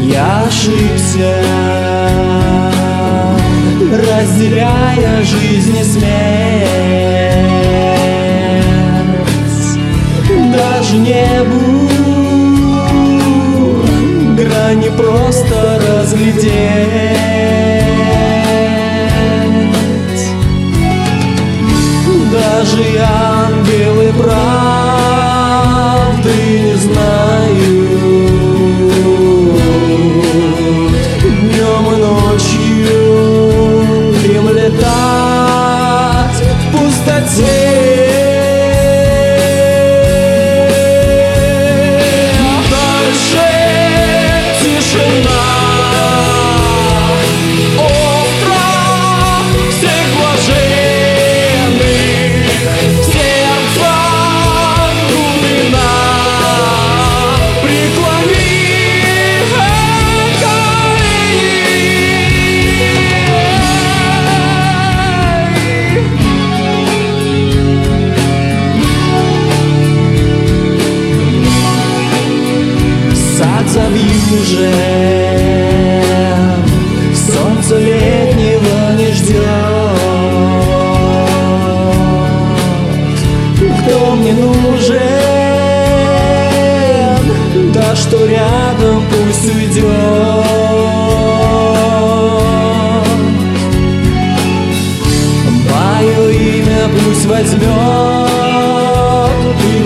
Я ошибся, разделяя жизнь и смерть. Даже небу грани просто разглядеть. Даже ангелы правды не знают днем и ночью им летать в пустоте. Дальше тишина, остров всех блаженных, сердца глубина. Преклони сад завьюжен, солнце летнего не ждет. Кто мне нужен, да что рядом пусть уйдет. Мое имя пусть возьмет и в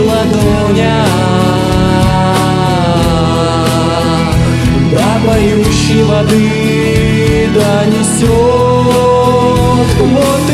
ладонях до поющей воды донесет. Вот